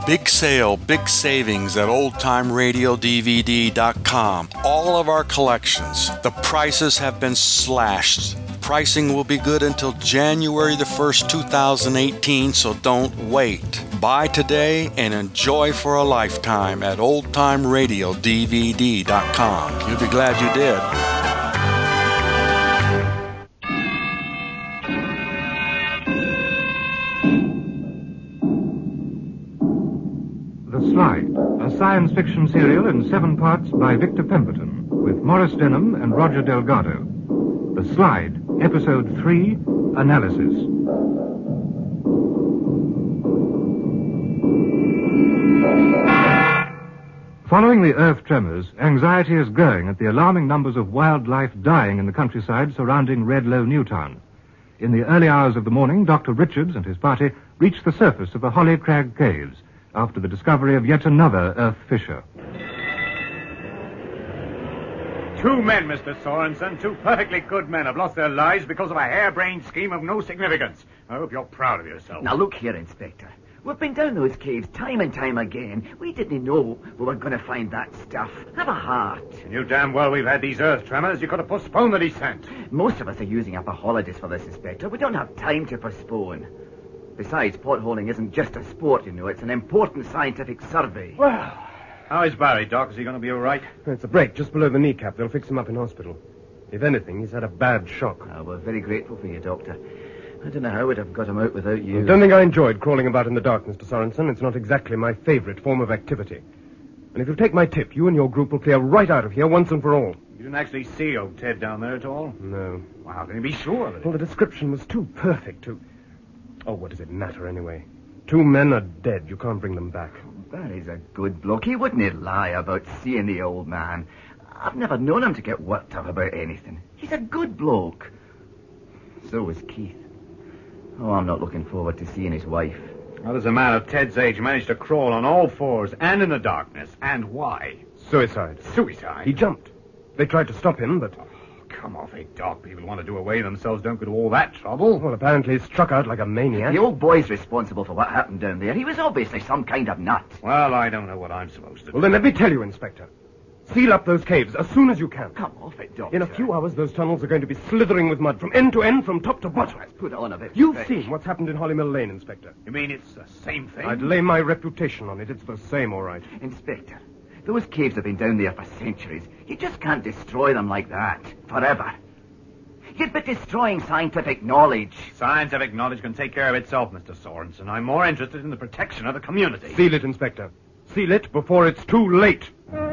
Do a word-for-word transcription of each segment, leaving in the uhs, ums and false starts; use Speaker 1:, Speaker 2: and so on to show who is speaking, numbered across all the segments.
Speaker 1: Big sale, big savings at old time radio D V D dot com. All of our collections. The prices have been slashed. Pricing will be good until January the first, two thousand eighteen, so don't wait. Buy today and enjoy for a lifetime at old time radio D V D dot com. You'll be glad you did.
Speaker 2: The Slide, a science fiction serial in seven parts by Victor Pemberton, with Maurice Denham and Roger Delgado. The Slide, Episode three, Analysis. Following the earth tremors, anxiety is growing at the alarming numbers of wildlife dying in the countryside surrounding Redlow Newtown. In the early hours of the morning, Doctor Richards and his party reached the surface of the Holly Crag Caves after the discovery of yet another earth fissure.
Speaker 3: Two men, Mister Sorensen, two perfectly good men have lost their lives because of a harebrained scheme of no significance. I hope you're proud of yourself.
Speaker 4: Now, look here, Inspector. We've been down those caves time and time again. We didn't know we were going to find that stuff. Have a heart.
Speaker 3: You knew damn well we've had these earth tremors. You could have postponed the descent.
Speaker 4: Most of us are using up our holidays for this, Inspector. We don't have time to postpone. Besides, potholing isn't just a sport, you know. It's an important scientific survey.
Speaker 3: Well, how is Barry, Doc? Is he going to be all right?
Speaker 5: It's a break just below the kneecap. They'll fix him up in hospital. If anything, he's had a bad shock.
Speaker 4: Oh, we're very grateful for you, Doctor. I don't know how we'd have got him out without you.
Speaker 5: I don't think I enjoyed crawling about in the dark, Mister Sorensen. It's not exactly my favorite form of activity. And if you'll take my tip, you and your group will clear right out of here once and for all.
Speaker 3: You didn't actually see old Ted down there at all?
Speaker 5: No.
Speaker 3: Well, how can you be sure of it?
Speaker 5: Well, the description was too perfect to... Oh, what does it matter anyway? Two men are dead. You can't bring them back.
Speaker 4: Barry's a good bloke. He wouldn't lie about seeing the old man. I've never known him to get worked up about anything. He's a good bloke. So was Keith. Oh, I'm not looking forward to seeing his wife.
Speaker 3: How does a man of Ted's age manage to crawl on all fours and in the darkness? And why?
Speaker 5: Suicide.
Speaker 3: Suicide?
Speaker 5: He jumped. They tried to stop him, but...
Speaker 3: Oh, come off it, Doc. People who want to do away with themselves don't go to all that trouble.
Speaker 5: Well, apparently he struck out like a maniac.
Speaker 4: The old boy's responsible for what happened down there. He was obviously some kind of nut.
Speaker 3: Well, I don't know what I'm supposed to do.
Speaker 5: Well, then let me tell you, Inspector. Seal up those caves as soon as you can.
Speaker 4: Come off it, Doctor.
Speaker 5: In a few hours, those tunnels are going to be slithering with mud from end to end, from top to bottom.
Speaker 4: Let's put on a bit.
Speaker 5: You've
Speaker 4: stretch.
Speaker 5: seen what's happened in Hollymill Lane, Inspector.
Speaker 3: You mean it's the same thing?
Speaker 5: I'd lay my reputation on it. It's the same, all right.
Speaker 4: Inspector, those caves have been down there for centuries. You just can't destroy them like that. Forever. You'd be destroying scientific knowledge.
Speaker 3: Scientific knowledge can take care of itself, Mister Sorensen. I'm more interested in the protection of the community.
Speaker 5: Seal it, Inspector. Seal it before it's too late.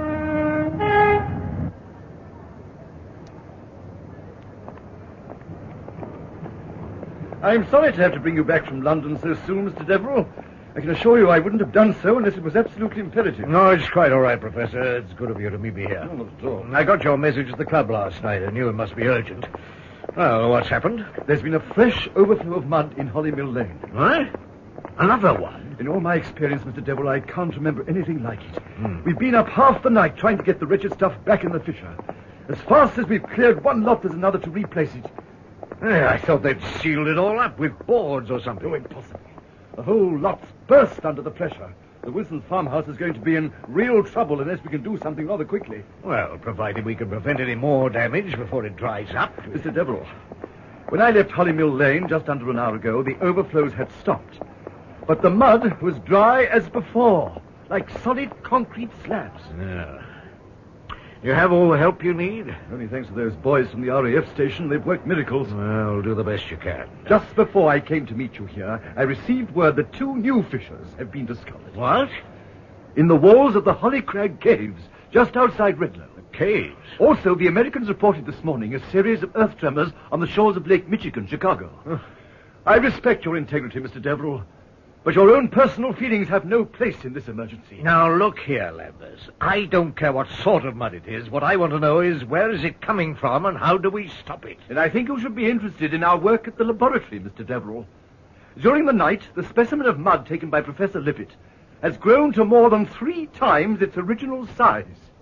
Speaker 6: I'm sorry to have to bring you back from London so soon, Mister Deverell. I can assure you I wouldn't have done so unless it was absolutely imperative.
Speaker 7: No, it's quite all right, Professor. It's good of you to meet me here.
Speaker 6: No, not at all.
Speaker 7: I got your message at the club last night. I knew it must be urgent. Well, what's happened?
Speaker 6: There's been a fresh overflow of mud in Hollymill Lane.
Speaker 7: What? Another one?
Speaker 6: In all my experience, Mister Deverell, I can't remember anything like it.
Speaker 7: Hmm.
Speaker 6: We've been up half the night trying to get the wretched stuff back in the fissure. As fast as we've cleared one lot, there's another to replace it.
Speaker 7: Hey, I thought they'd sealed it all up with boards or something.
Speaker 6: Oh, impossible. The whole lot's burst under the pressure. The Wilson's farmhouse is going to be in real trouble unless we can do something rather quickly.
Speaker 7: Well, provided we can prevent any more damage before it dries up.
Speaker 6: Mister Deverell, when I left Hollymill Lane just under an hour ago, the overflows had stopped. But the mud was dry as before, like solid concrete slabs.
Speaker 7: Yeah. You have all the help you need?
Speaker 6: Only thanks to those boys from the R A F station, they've worked miracles.
Speaker 7: Well, do the best you can.
Speaker 6: Just before I came to meet you here, I received word that two new fissures have been discovered.
Speaker 7: What?
Speaker 6: In the walls of the Holly Crag Caves, just outside Redlow.
Speaker 7: Caves?
Speaker 6: Also, the Americans reported this morning a series of earth tremors on the shores of Lake Michigan, Chicago. Huh. I respect your integrity, Mister Deverell, but your own personal feelings have no place in this emergency.
Speaker 7: Now, look here, Landers. I don't care what sort of mud it is. What I want to know is where is it coming from and how do we stop it?
Speaker 6: And I think you should be interested in our work at the laboratory, Mister Deverell. During the night, the specimen of mud taken by Professor Lippett has grown to more than three times its original size.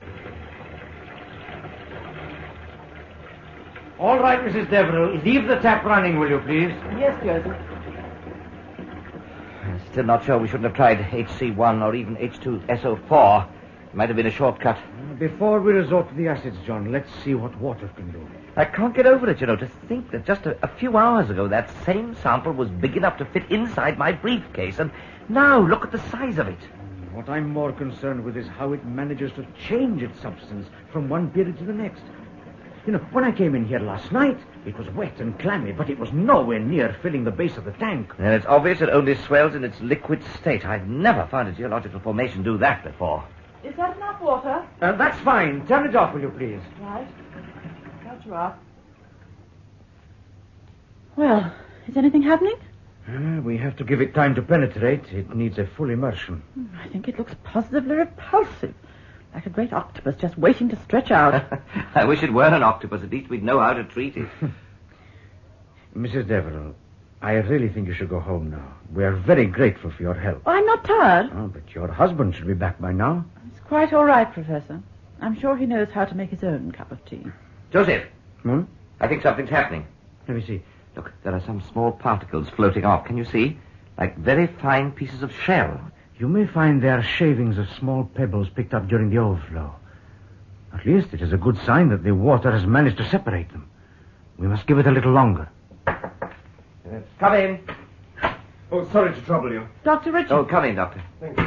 Speaker 8: All right, Missus Deverell. Leave the tap running, will you, please?
Speaker 4: Yes, Joseph.
Speaker 7: Still not sure we shouldn't have tried H C one or even H two S O four. It might have been a shortcut.
Speaker 8: Before we resort to the acids, John, let's see what water can do.
Speaker 7: I can't get over it, you know, to think that just a, a few hours ago that same sample was big enough to fit inside my briefcase, and now look at the size of it.
Speaker 8: What I'm more concerned with is how it manages to change its substance from one period to the next. You know, when I came in here last night, it was wet and clammy, but it was nowhere near filling the base of the tank.
Speaker 7: And it's obvious it only swells in its liquid state. I've never found a geological formation do that before.
Speaker 9: Is that enough water?
Speaker 8: Uh, that's fine. Turn it off, will you, please?
Speaker 9: Right. That's right. Well, is anything happening?
Speaker 8: Uh, we have to give it time to penetrate. It needs a full immersion.
Speaker 9: I think it looks positively repulsive. Like a great octopus just waiting to stretch out.
Speaker 7: I wish it were an octopus. At least we'd know how to treat it.
Speaker 8: Missus Deverell, I really think you should go home now. We are very grateful for your help.
Speaker 9: Oh, I'm not tired.
Speaker 8: Oh, but your husband should be back by now.
Speaker 9: It's quite all right, Professor. I'm sure he knows how to make his own cup of tea.
Speaker 7: Joseph.
Speaker 8: Hmm?
Speaker 7: I think something's happening.
Speaker 8: Let me see.
Speaker 7: Look, there are some small particles floating off. Can you see? Like very fine pieces of shell.
Speaker 8: You may find they are shavings of small pebbles picked up during the overflow. At least it is a good sign that the water has managed to separate them. We must give it a little longer.
Speaker 7: Come in.
Speaker 5: Oh, sorry to trouble you.
Speaker 9: Doctor Richard.
Speaker 7: Oh, come in, Doctor.
Speaker 5: Thank you.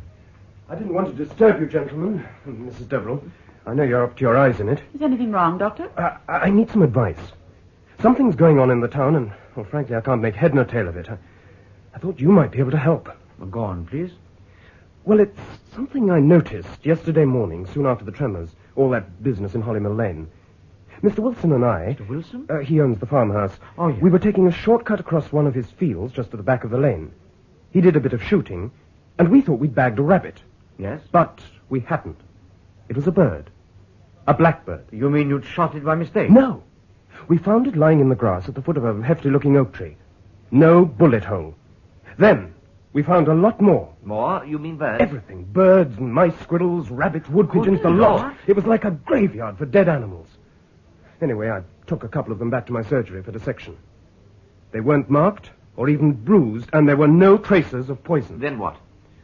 Speaker 5: I didn't want to disturb you, gentlemen. Missus Deverell, I know you're up to your eyes in it.
Speaker 9: Is anything wrong, Doctor?
Speaker 5: Uh, I need some advice. Something's going on in the town, and, well, frankly, I can't make head nor tail of it. I, I thought you might be able to help.
Speaker 8: Well, go on, please.
Speaker 5: Well, it's something I noticed yesterday morning, soon after the tremors, all that business in Hollymill Lane. Mister Wilson and I...
Speaker 8: Mister Wilson?
Speaker 5: Uh, he owns the farmhouse.
Speaker 8: Oh, yeah.
Speaker 5: We were taking a shortcut across one of his fields just at the back of the lane. He did a bit of shooting, and we thought we'd bagged a rabbit.
Speaker 8: Yes?
Speaker 5: But we hadn't. It was a bird. A blackbird.
Speaker 8: You mean you'd shot it by mistake?
Speaker 5: No. We found it lying in the grass at the foot of a hefty-looking oak tree. No bullet hole. Then we found a lot more.
Speaker 7: More? You mean birds?
Speaker 5: Everything. Birds and mice, squirrels, rabbits, wood pigeons, the lot. It was like a graveyard for dead animals. Anyway, I took a couple of them back to my surgery for dissection. They weren't marked or even bruised, and there were no traces of poison.
Speaker 7: Then what?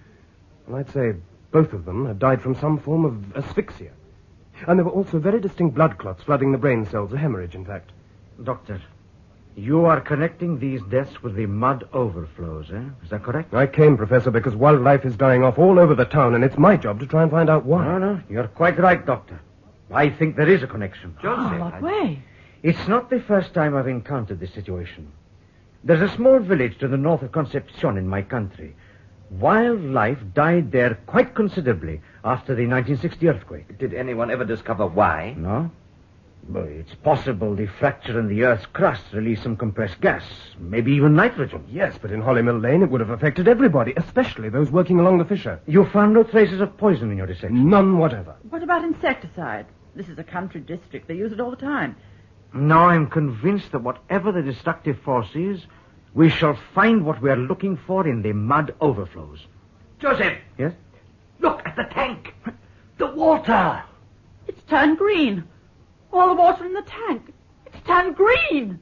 Speaker 5: Well, I'd say both of them had died from some form of asphyxia. And there were also very distinct blood clots flooding the brain cells, a hemorrhage, in fact.
Speaker 8: Doctor, you are connecting these deaths with the mud overflows, eh? Is that correct?
Speaker 5: I came, Professor, because wildlife is dying off all over the town, and it's my job to try and find out why.
Speaker 8: No, no, you're quite right, Doctor. I think there is a connection.
Speaker 7: Joseph.
Speaker 9: Oh, what
Speaker 7: I...
Speaker 9: way?
Speaker 8: It's not the first time I've encountered this situation. There's a small village to the north of Concepcion in my country. Wildlife died there quite considerably after the nineteen sixty earthquake.
Speaker 7: Did anyone ever discover why?
Speaker 8: No? But it's possible the fracture in the Earth's crust released some compressed gas, maybe even nitrogen.
Speaker 5: Yes, but in Hollymill Lane it would have affected everybody, especially those working along the fissure.
Speaker 8: You found no traces of poison in your dissection?
Speaker 5: None whatever.
Speaker 9: What about insecticide? This is a country district. They use it all the time.
Speaker 8: Now I'm convinced that whatever the destructive force is, we shall find what we are looking for in the mud overflows.
Speaker 7: Joseph!
Speaker 8: Yes?
Speaker 7: Look at the tank! The water!
Speaker 9: It's turned green. All the water in the tank. It's turned green.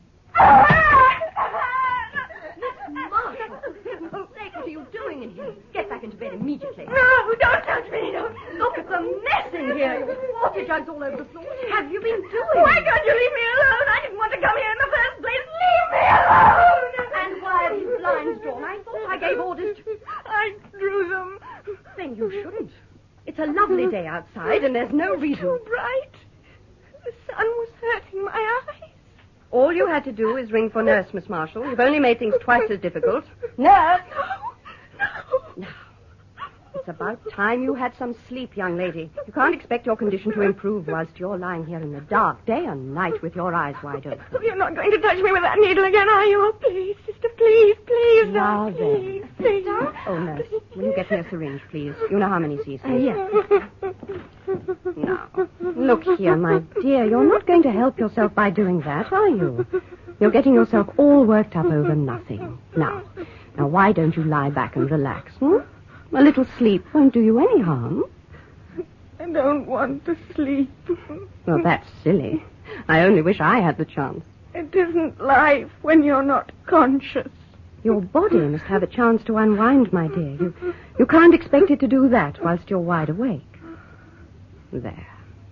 Speaker 10: Oh, Blake, what are you doing in here? Get back into bed immediately.
Speaker 9: No, don't touch me. Don't.
Speaker 10: Look at the mess in here. Water jugs all over the floor. What have you been doing?
Speaker 9: Why can't you leave me alone? I didn't want to come here in the first place. Leave me alone.
Speaker 10: And why are these blinds drawn? I thought I gave orders to...
Speaker 9: I drew them.
Speaker 10: Then you shouldn't. It's a lovely day outside, and there's no reason...
Speaker 9: Too bright. The sun was hurting my eyes.
Speaker 10: All you had to do is ring for Nurse, Miss Marshall. You've only made things twice as difficult. Nurse!
Speaker 9: No, no.
Speaker 10: Now, it's about time you had some sleep, young lady. You can't expect your condition to improve whilst you're lying here in the dark day and night with your eyes wide open.
Speaker 9: Oh, you're not going to touch me with that needle again, are you? Oh, please, sister, please, please.
Speaker 10: Now
Speaker 9: no,
Speaker 10: then.
Speaker 9: please, please.
Speaker 10: Oh, nurse, will you get me a syringe, please? You know how many cc's.
Speaker 9: Uh, yes.
Speaker 10: Now, look here, my dear. You're not going to help yourself by doing that, are you? You're getting yourself all worked up over nothing. Now, now, why don't you lie back and relax, hmm? A little sleep won't do you any harm.
Speaker 9: I don't want to sleep.
Speaker 10: Well, that's silly. I only wish I had the chance.
Speaker 9: It isn't life when you're not conscious.
Speaker 10: Your body must have a chance to unwind, my dear. You, you can't expect it to do that whilst you're wide awake. There.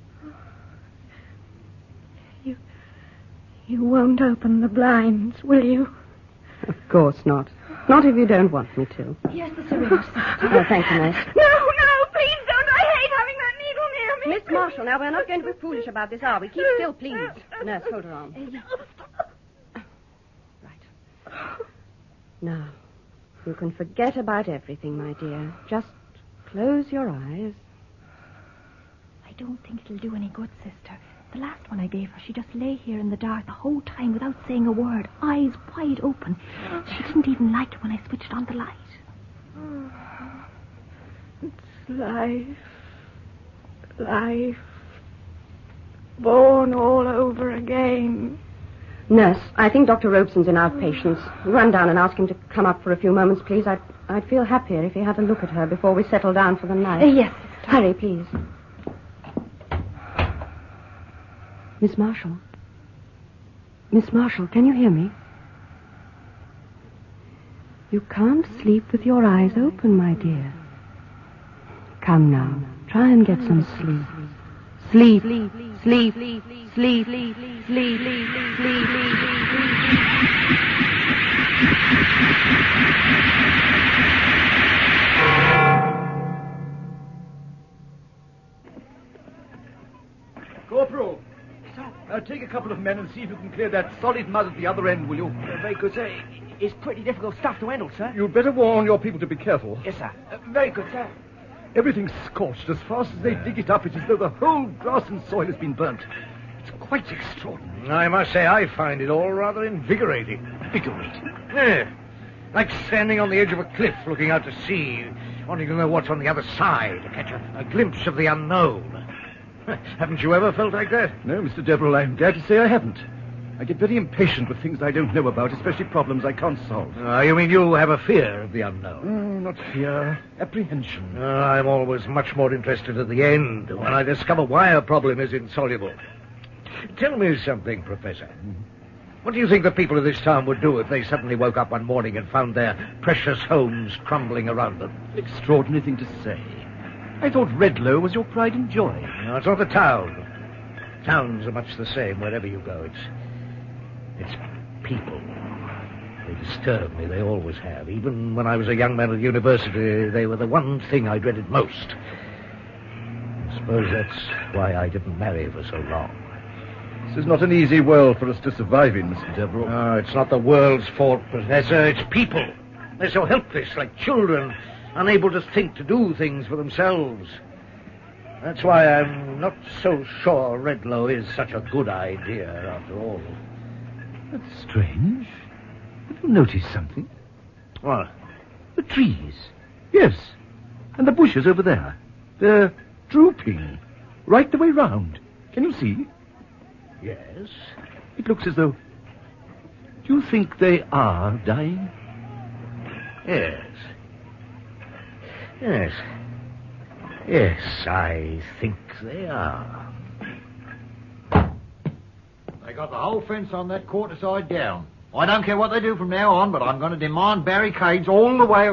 Speaker 11: You, you won't open the blinds, will you?
Speaker 10: Of course not. Not if you don't want me to.
Speaker 11: Here's the syringe, sister.
Speaker 10: Oh, thank you, nurse.
Speaker 11: No, no, please don't. I hate having that needle near me.
Speaker 10: Miss Marshall, now we're not going to be foolish about this, are we? Keep still, please. Nurse, hold her on. Right. Now, you can forget about everything, my dear. Just close your eyes.
Speaker 11: I don't think it'll do any good, sister. The last one I gave her, she just lay here in the dark the whole time without saying a word, eyes wide open. She didn't even like it when I switched on the light.
Speaker 9: It's life. Life. Born all over again.
Speaker 10: Nurse, I think Doctor Robeson's in our patients. Run down and ask him to come up for a few moments, please. I'd, I'd feel happier if he had a look at her before we settle down for the night.
Speaker 11: Uh, yes, sister.
Speaker 10: Hurry, please. Miss Marshall. Miss Marshall, can you hear me? You can't sleep with your eyes open, my dear. Come now. Try and get some sleep. Sleep, sleep, sleep, sleep, sleep, sleep, sleep, sleep, sleep, sleep.
Speaker 6: Corporal, uh, take a couple of men and see if you can clear that solid mud at the other end, will you?
Speaker 7: Uh, very good, sir. It's pretty difficult stuff to handle, sir.
Speaker 6: You'd better warn your people to be careful.
Speaker 7: Yes, sir. Uh, very good, sir.
Speaker 6: Everything's scorched. As fast as they dig it up, it's as though the whole grass and soil has been burnt. It's quite extraordinary.
Speaker 12: I must say I find it all rather invigorating.
Speaker 6: Invigorating?
Speaker 12: Yeah. Like standing on the edge of a cliff looking out to sea, wanting to know what's on the other side, to catch a, a glimpse of the unknown. Haven't you ever felt like that?
Speaker 6: No, Mister Deverell, I'm glad to say I haven't. I get very impatient with things I don't know about, especially problems I can't solve.
Speaker 12: Uh, you mean you have a fear of the unknown?
Speaker 6: Mm, not fear, apprehension.
Speaker 12: Uh, I'm always much more interested at the end, when I discover why a problem is insoluble. Tell me something, Professor. Mm-hmm. What do you think the people of this town would do if they suddenly woke up one morning and found their precious homes crumbling around them?
Speaker 6: Extraordinary thing to say. I thought Redlow was your pride and joy.
Speaker 12: No, it's not the town. Towns are much the same wherever you go. It's... It's people. They disturb me. They always have. Even when I was a young man at university, they were the one thing I dreaded most. I suppose that's why I didn't marry for so long.
Speaker 6: This is not an easy world for us to survive in, Mister Deverell.
Speaker 12: No, it's not the world's fault, Professor. It's people. They're so helpless, like children, unable to think, to do things for themselves. That's why I'm not so sure Redlow is such a good idea, after all.
Speaker 6: That's strange. Have you noticed something?
Speaker 12: What?
Speaker 6: The trees. Yes. And the bushes over there. They're drooping. Right the way round. Can you see?
Speaker 12: Yes.
Speaker 6: It looks as though... Do you think they are dying?
Speaker 12: Yes. Yes. Yes, I think they are. They got the whole fence on that quarter side down. I don't care what they do from now on, but I'm going to demand barricades all the way...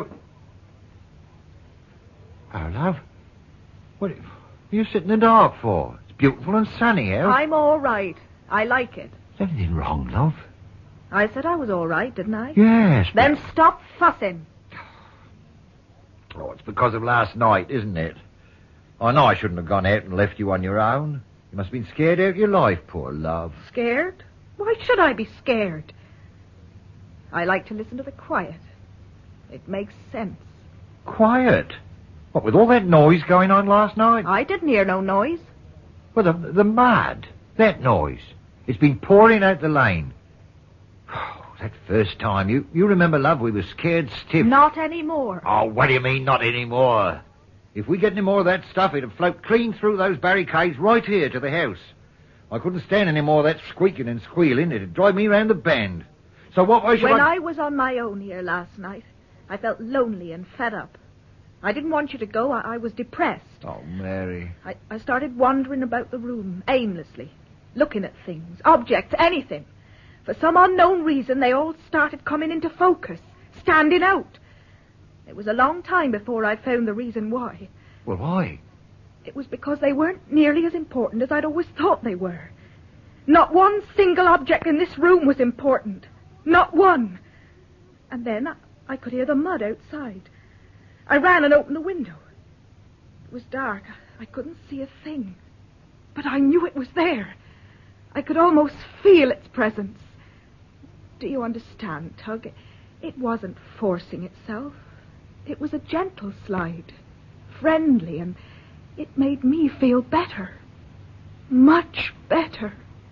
Speaker 12: Oh, love. What are you sitting in the dark for? It's beautiful and sunny out.
Speaker 13: I'm all right. I like it.
Speaker 12: Is anything wrong, love?
Speaker 13: I said I was all right, didn't I?
Speaker 12: Yes. But...
Speaker 13: Then stop fussing.
Speaker 12: Oh, it's because of last night, isn't it? I know I shouldn't have gone out and left you on your own. You must have been scared out of your life, poor love.
Speaker 13: Scared? Why should I be scared? I like to listen to the quiet. It makes sense.
Speaker 12: Quiet? What, with all that noise going on last night?
Speaker 13: I didn't hear no noise.
Speaker 12: Well, the, the mud. That noise. It's been pouring out the lane. Oh, that first time. You, you remember, love, we were scared stiff.
Speaker 13: Not anymore.
Speaker 12: Oh, what do you mean, not anymore? If we get any more of that stuff, it'd float clean through those barricades right here to the house. I couldn't stand any more of that squeaking and squealing. It'd drive me round the bend. So what was you...
Speaker 13: When
Speaker 12: I...
Speaker 13: I was on my own here last night, I felt lonely and fed up. I didn't want you to go. I, I was depressed.
Speaker 12: Oh, Mary.
Speaker 13: I, I started wandering about the room, aimlessly, looking at things, objects, anything. For some unknown reason, they all started coming into focus, standing out. It was a long time before I found the reason why.
Speaker 5: Well, why?
Speaker 13: It was because they weren't nearly as important as I'd always thought they were. Not one single object in this room was important. Not one. And then I, I could hear the mud outside. I ran and opened the window. It was dark. I couldn't see a thing. But I knew it was there. I could almost feel its presence. Do you understand, Tug? It wasn't forcing itself. It was a gentle slide. Friendly, and it made me feel better. Much better.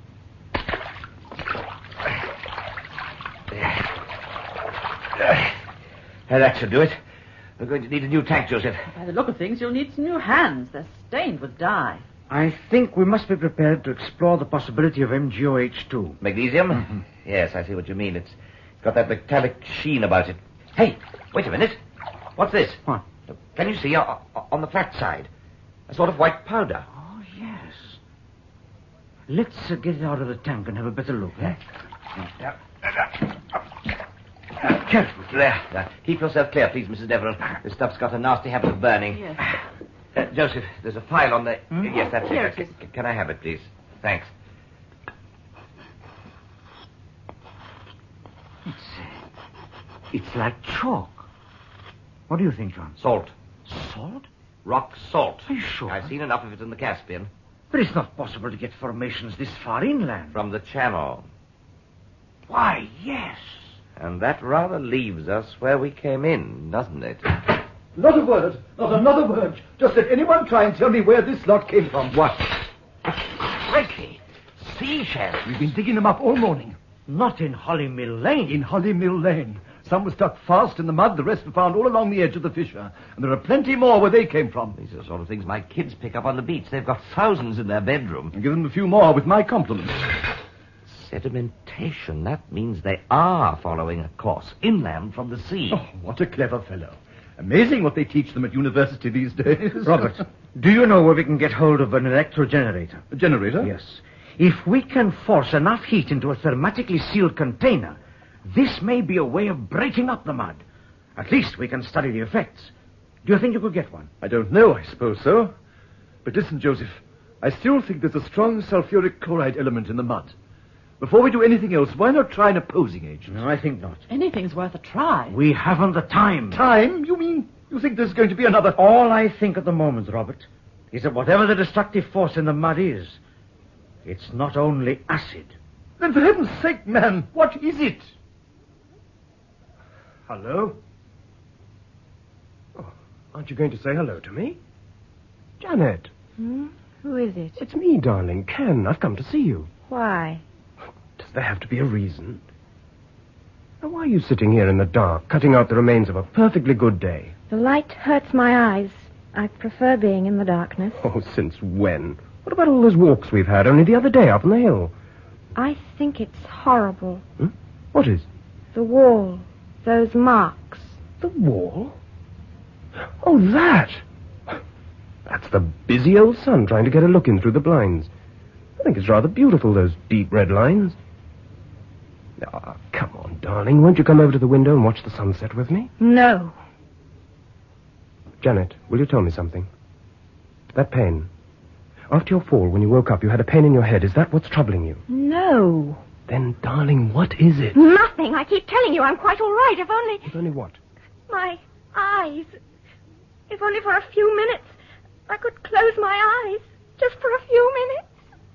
Speaker 7: Uh, that should do it. We're going to need a new tank, Joseph.
Speaker 9: By the look of things, you'll need some new hands. They're stained with dye.
Speaker 8: I think we must be prepared to explore the possibility of M G O H two.
Speaker 7: Magnesium? Mm-hmm. Yes, I see what you mean. It's got that metallic sheen about it. Hey, wait a minute. What's this?
Speaker 8: What?
Speaker 7: Can you see uh, on the flat side? A sort of white powder.
Speaker 8: Oh, yes. Let's uh, get it out of the tank and have a better look, eh?
Speaker 7: Yeah. Uh, careful. There, there. Keep yourself clear, please, Missus Deverell. This stuff's got a nasty habit of burning.
Speaker 9: Yes.
Speaker 7: Uh, Joseph, there's a file on the...
Speaker 8: Hmm?
Speaker 7: Yes, that's
Speaker 9: Here
Speaker 7: it.
Speaker 9: it is.
Speaker 7: C- Can I have it, please? Thanks.
Speaker 8: It's, uh, it's like chalk. What do you think, John?
Speaker 7: Salt.
Speaker 8: Salt?
Speaker 7: Rock salt.
Speaker 8: Are you sure?
Speaker 7: I've seen enough of it in the Caspian.
Speaker 8: But it's not possible to get formations this far inland.
Speaker 7: From the channel.
Speaker 8: Why, yes.
Speaker 7: And that rather leaves us where we came in, doesn't it?
Speaker 6: Not a word. Not another word. Just let anyone try and tell me where this lot came from.
Speaker 7: What? Crikey. Seashells.
Speaker 6: We've been digging them up all morning.
Speaker 8: Not in Holly Mill Lane.
Speaker 6: In Holly Mill Lane. Some were stuck fast in the mud. The rest were found all along the edge of the fissure. And there are plenty more where they came from.
Speaker 7: These are the sort of things my kids pick up on the beach. They've got thousands in their bedroom.
Speaker 6: I'll give them a few more with my compliments.
Speaker 7: Sedimentation. That means they are following a course inland from the sea.
Speaker 6: Oh, what a clever fellow. Amazing what they teach them at university these days.
Speaker 8: Robert, do you know where we can get hold of an electro generator?
Speaker 6: A generator?
Speaker 8: Yes. If we can force enough heat into a thermatically sealed container, this may be a way of breaking up the mud. At least we can study the effects. Do you think you could get one?
Speaker 6: I don't know, I suppose so. But listen, Joseph, I still think there's a strong sulfuric chloride element in the mud. Before we do anything else, why not try an opposing agent?
Speaker 8: No, I think not.
Speaker 9: Anything's worth a try.
Speaker 8: We haven't the time.
Speaker 6: Time? You mean you think there's going to be another...
Speaker 8: All I think at the moment, Robert, is that whatever the destructive force in the mud is, it's not only acid.
Speaker 6: Then for heaven's sake, man, what is it? Hello? Oh, aren't you going to say hello to me? Janet.
Speaker 10: Hmm? Who is it?
Speaker 5: It's me, darling. Ken, I've come to see you.
Speaker 10: Why?
Speaker 5: Does there have to be a reason? Now, why are you sitting here in the dark, cutting out the remains of a perfectly good day?
Speaker 10: The light hurts my eyes. I prefer being in the darkness.
Speaker 5: Oh, since when? What about all those walks we've had only the other day up on the hill?
Speaker 10: I think it's horrible.
Speaker 5: Hmm? What is?
Speaker 10: The wall. Those marks.
Speaker 5: The wall? Oh, that! That's the busy old sun trying to get a look in through the blinds. I think it's rather beautiful, those deep red lines. Ah, come on, darling. Won't you come over to the window and watch the sunset with me?
Speaker 10: No.
Speaker 5: Janet, will you tell me something? That pain. After your fall, when you woke up, you had a pain in your head. Is that what's troubling you?
Speaker 10: No.
Speaker 5: Then, darling, what is it?
Speaker 10: Nothing. I keep telling you I'm quite all right. If only...
Speaker 5: If only what?
Speaker 10: My eyes. If only for a few minutes I could close my eyes. Just for a few minutes.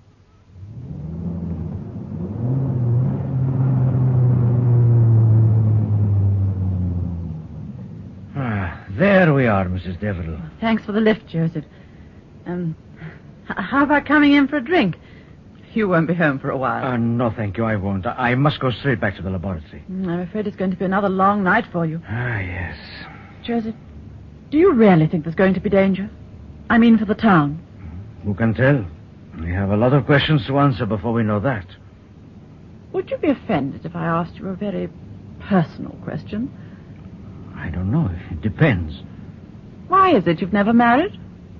Speaker 8: Ah, there we are, Missus Deverell.
Speaker 9: Thanks for the lift, Joseph. Um, h- how about coming in for a drink? You won't be home for a while.
Speaker 8: Uh, no, thank you, I won't. I I must go straight back to the laboratory.
Speaker 9: Mm, I'm afraid it's going to be another long night for you.
Speaker 8: Ah, yes.
Speaker 9: Joseph, do you really think there's going to be danger? I mean for the town.
Speaker 8: Who can tell? We have a lot of questions to answer before we know that.
Speaker 9: Would you be offended if I asked you a very personal question?
Speaker 8: I don't know. It depends.
Speaker 9: Why is it you've never married?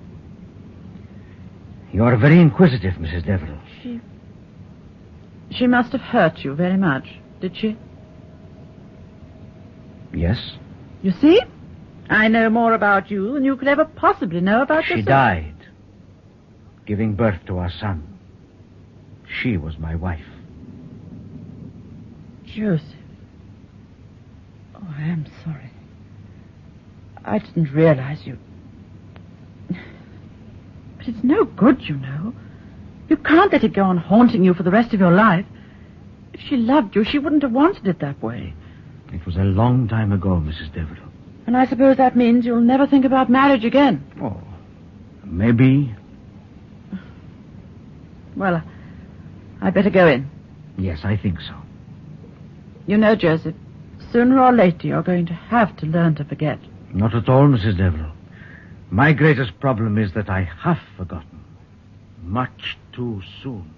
Speaker 8: You are very inquisitive, Missus Deverell.
Speaker 9: She... She must have hurt you very much, did she?
Speaker 8: Yes?
Speaker 9: You see? I know more about you than you could ever possibly know about
Speaker 8: She
Speaker 9: yourself.
Speaker 8: died, giving birth to our son. She was my wife.
Speaker 9: Joseph. Oh, I am sorry. I didn't realize you... But it's no good, you know. You can't let it go on haunting you for the rest of your life. If she loved you, she wouldn't have wanted it that way.
Speaker 8: It was a long time ago, Missus Deverill.
Speaker 9: And I suppose that means you'll never think about marriage again.
Speaker 8: Oh, maybe.
Speaker 9: Well, I'd better go in.
Speaker 8: Yes, I think so.
Speaker 9: You know, Joseph, sooner or later you're going to have to learn to forget.
Speaker 8: Not at all, Missus Deverill. My greatest problem is that I have forgotten. Much too soon.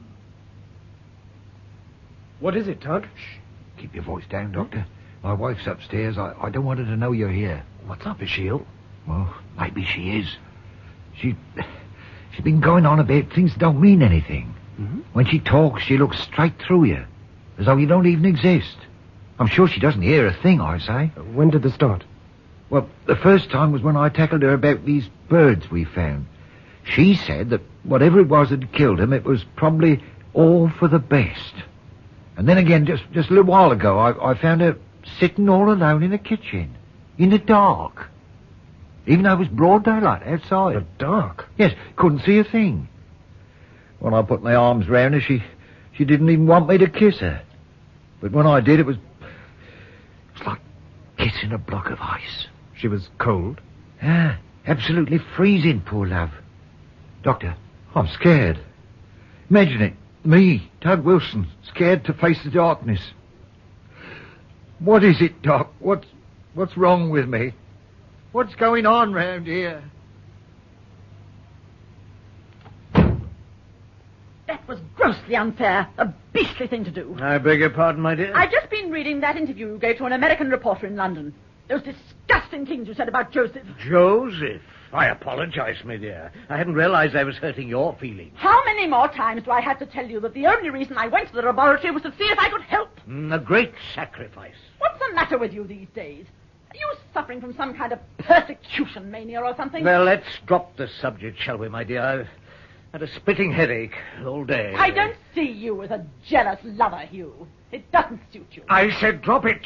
Speaker 5: What is it, Tug?
Speaker 14: Shh. Keep your voice down, Doctor. My wife's upstairs. I, I don't want her to know you're here.
Speaker 12: What's up? Is she ill?
Speaker 14: Well, maybe she is. She... She's been going on about things that don't mean anything.
Speaker 5: Mm-hmm.
Speaker 14: When she talks, she looks straight through you, as though you don't even exist. I'm sure she doesn't hear a thing I say.
Speaker 5: Uh, when did this start?
Speaker 14: Well, the first time was when I tackled her about these birds we found. She said that whatever it was that killed them, it was probably all for the best. And then again, just, just a little while ago, I, I found her sitting all alone in the kitchen, in the dark. Even though it was broad daylight outside.
Speaker 5: The dark?
Speaker 14: Yes, couldn't see a thing. When I put my arms round her, she, she didn't even want me to kiss her. But when I did, it was, it was like kissing a block of ice.
Speaker 5: She was cold?
Speaker 14: Ah, absolutely freezing, poor love. Doctor, I'm scared. Imagine it. Me, Tug Wilson, scared to face the darkness. What is it, Doc? What's, what's wrong with me? What's going on round here?
Speaker 9: That was grossly unfair. A beastly thing to do.
Speaker 12: I beg your pardon, my dear?
Speaker 9: I've just been reading that interview you gave to an American reporter in London. Those disgusting things you said about Joseph.
Speaker 12: Joseph? I apologize, my dear. I hadn't realized I was hurting your feelings.
Speaker 9: How many more times do I have to tell you that the only reason I went to the laboratory was to see if I could help?
Speaker 12: Mm, a great sacrifice.
Speaker 9: What's the matter with you these days? Are you suffering from some kind of persecution mania or something?
Speaker 12: Well, let's drop the subject, shall we, my dear? I've had a splitting headache all day.
Speaker 9: I don't see you as a jealous lover, Hugh. It doesn't suit you.
Speaker 12: I said drop it.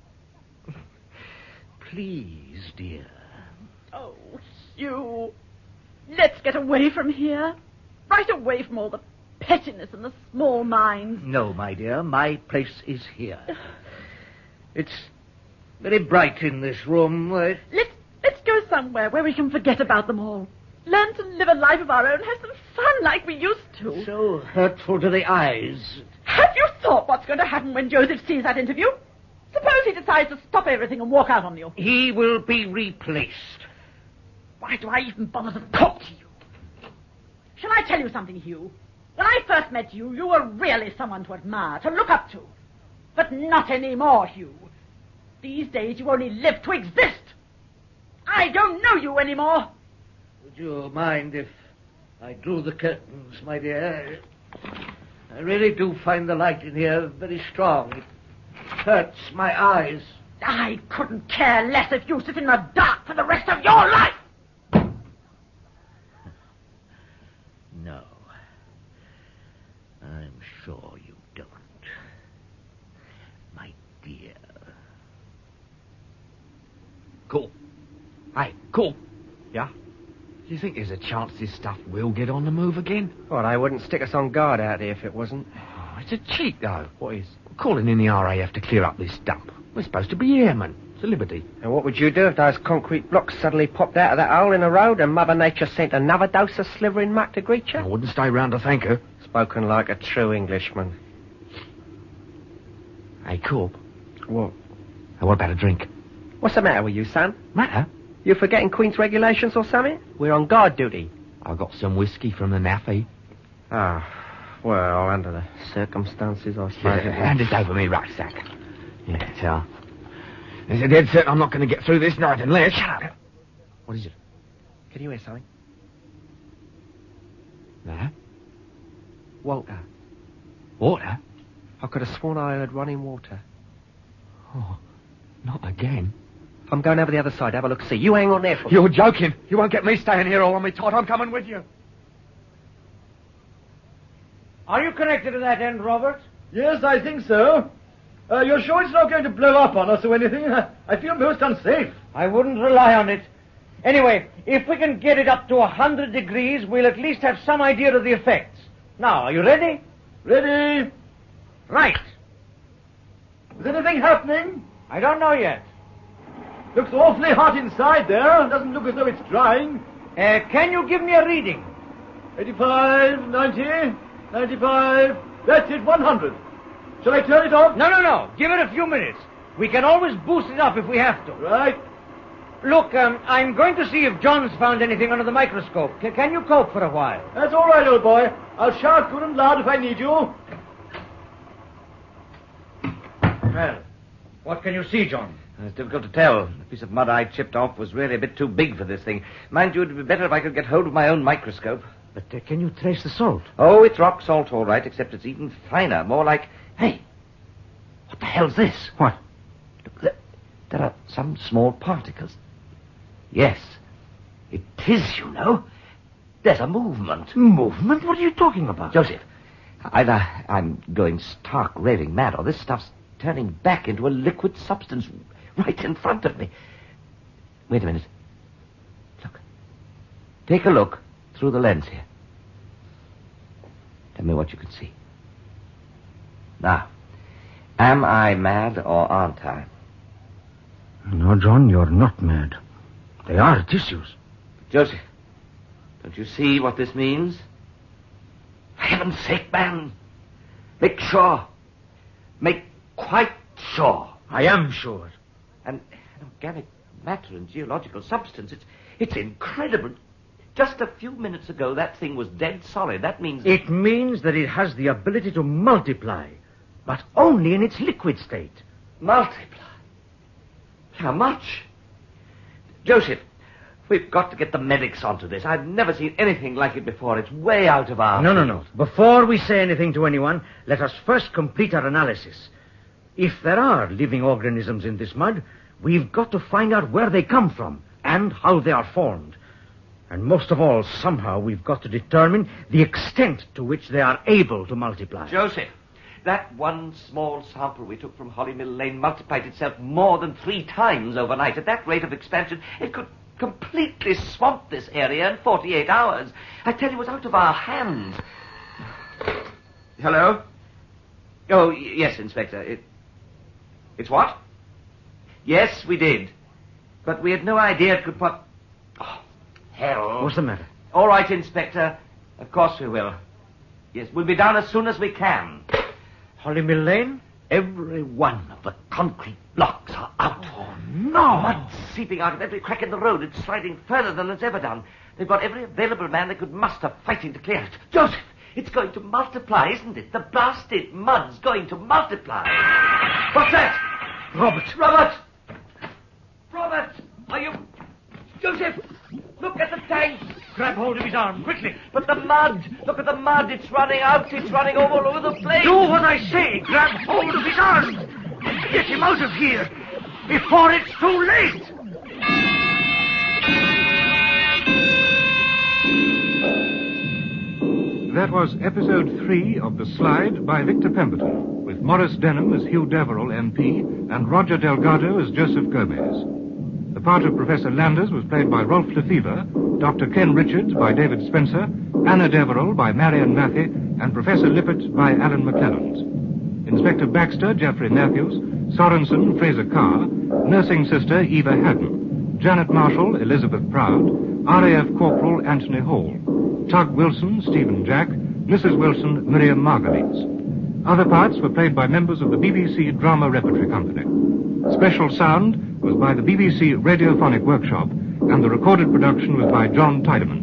Speaker 12: Please, dear.
Speaker 9: Oh, Hugh. Let's get away from here. Right away from all the pettiness and the small minds.
Speaker 12: No, my dear, my place is here. It's very bright in this room. I...
Speaker 9: Let's, let's go somewhere where we can forget about them all. Learn to live a life of our own, have some fun like we used to.
Speaker 12: So hurtful to the eyes.
Speaker 9: Have you thought what's going to happen when Joseph sees that interview? Suppose he decides to stop everything and walk out on you.
Speaker 12: He will be replaced.
Speaker 9: Why do I even bother to talk to you? Shall I tell you something, Hugh? When I first met you, you were really someone to admire, to look up to. But not anymore, Hugh. These days you only live to exist. I don't know you anymore.
Speaker 12: Would you mind if I drew the curtains, my dear? I really do find the light in here very strong. It hurts my eyes.
Speaker 9: I couldn't care less if you sit in the dark for the rest of your life.
Speaker 12: No. I'm sure you don't. My dear.
Speaker 15: Cool. Hey, cool. Yeah? Do you think there's a chance this stuff will get on the move again?
Speaker 5: Well, I wouldn't stick us on guard out here if it wasn't.
Speaker 15: Oh, it's a cheat, though. What is? We're calling in the R A F to clear up this dump. We're supposed to be airmen. It's a liberty.
Speaker 5: And what would you do if those concrete blocks suddenly popped out of that hole in the road and Mother Nature sent another dose of slivering muck to greet you?
Speaker 15: I wouldn't stay round to thank her.
Speaker 5: Spoken like a true Englishman.
Speaker 15: Hey, Corp.
Speaker 5: What?
Speaker 15: Hey, what about a drink?
Speaker 5: What's the matter with you, son?
Speaker 15: Matter?
Speaker 5: You forgetting Queen's regulations or something? We're on guard duty.
Speaker 15: I got some whiskey from the naffy.
Speaker 5: Ah, well, under the circumstances, I suppose.
Speaker 15: Yeah, hand it over me rucksack. Yeah, tell. There's a dead set I'm not going to get through this night unless... Shut up. What is it?
Speaker 5: Can you hear something?
Speaker 15: No.
Speaker 5: Walter.
Speaker 15: Water?
Speaker 5: I could have sworn I heard running water.
Speaker 15: Oh. Not again.
Speaker 16: I'm going over the other side. Have a look. See, you hang on there for
Speaker 15: You're joking. You won't get me staying here all on me tot. I'm coming with you.
Speaker 8: Are you connected to that end, Robert?
Speaker 6: Yes, I think so. Uh, you're sure it's not going to blow up on us or anything? I feel most unsafe.
Speaker 8: I wouldn't rely on it. Anyway, if we can get it up to a hundred degrees, we'll at least have some idea of the effects. Now, are you ready?
Speaker 6: Ready?
Speaker 8: Right.
Speaker 6: Is anything happening?
Speaker 8: I don't know yet.
Speaker 6: Looks awfully hot inside there. Doesn't look as though it's drying.
Speaker 8: Uh, can you give me a reading?
Speaker 6: eighty-five, ninety, ninety-five. That's it, one hundred. Shall I turn it off?
Speaker 8: No, no, no. Give it a few minutes. We can always boost it up if we have to.
Speaker 6: Right.
Speaker 8: Look, um, I'm going to see if John's found anything under the microscope. C- can you cope for a while?
Speaker 6: That's all right, old boy. I'll shout good and loud if I need you.
Speaker 8: Well, what can you see, John?
Speaker 7: It's difficult to tell. The piece of mud I chipped off was really a bit too big for this thing. Mind you, it would be better if I could get hold of my own microscope.
Speaker 8: But uh, can you trace the salt?
Speaker 7: Oh, it's rock salt, all right, except it's even finer, more like... Hey, what the hell's this?
Speaker 8: What?
Speaker 7: Look, there, there are some small particles. Yes, it is, you know. There's a movement.
Speaker 8: Movement? What are you talking about?
Speaker 7: Joseph, either I'm going stark raving mad, or this stuff's turning back into a liquid substance right in front of me. Wait a minute. Look. Take a look through the lens here. Tell me what you can see. Now, am I mad or aren't I?
Speaker 8: No, John, you're not mad. They are tissues.
Speaker 7: Joseph, don't you see what this means? For heaven's sake, man. Make sure. Make quite sure.
Speaker 8: I am sure.
Speaker 7: And organic matter and geological substance, it's, it's incredible. Just a few minutes ago, that thing was dead solid. That means...
Speaker 8: It means that it has the ability to multiply, but only in its liquid state.
Speaker 7: Multiply? How much? Joseph, we've got to get the medics onto this. I've never seen anything like it before. It's way out of our...
Speaker 8: No, no, no. Before we say anything to anyone, let us first complete our analysis. If there are living organisms in this mud, we've got to find out where they come from and how they are formed. And most of all, somehow, we've got to determine the extent to which they are able to multiply.
Speaker 7: Joseph, that one small sample we took from Holly Mill Lane multiplied itself more than three times overnight. At that rate of expansion, it could completely swamp this area in forty-eight hours. I tell you, it's out of our hands. Hello? Oh, y- yes, Inspector. It... It's what? Yes, we did. But we had no idea it could put... Oh, hell.
Speaker 8: What's the matter?
Speaker 7: All right, Inspector. Of course we will. Yes, we'll be down as soon as we can.
Speaker 8: Holly Mill Lane?
Speaker 7: Every one of the concrete blocks are out.
Speaker 8: Oh, no!
Speaker 7: Mud seeping out of every crack in the road. It's sliding further than it's ever done. They've got every available man they could muster fighting to clear it. Joseph, it's going to multiply, isn't it? The blasted mud's going to multiply. What's that?
Speaker 8: Robert!
Speaker 7: Robert! Robert! Are you... Joseph! Look at the tank!
Speaker 8: Grab hold of his arm, quickly!
Speaker 7: But the mud! Look at the mud! It's running out! It's running all over the place!
Speaker 8: Do what I say! Grab hold of his arm! Get him out of here! Before it's too late!
Speaker 2: That was episode three of The Slide by Victor Pemberton, with Maurice Denham as Hugh Deverell, M P, and Roger Delgado as Joseph Gomez. The part of Professor Landers was played by Rolf Lefevre, Doctor Ken Richards by David Spencer, Anna Deverell by Marion Mathey, and Professor Lippert by Alan McClelland. Inspector Baxter, Geoffrey Matthews, Sorensen, Fraser Carr, Nursing Sister, Eva Haddon, Janet Marshall, Elizabeth Proud, R A F Corporal, Anthony Hall, Tug Wilson, Stephen Jack, Missus Wilson, Miriam Margulies. Other parts were played by members of the B B C Drama Repertory Company. Special sound was by the B B C Radiophonic Workshop, and the recorded production was by John Tiedemann.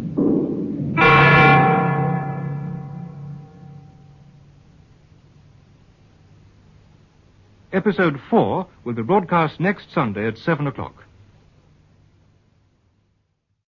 Speaker 2: Episode four will be broadcast next Sunday at seven o'clock.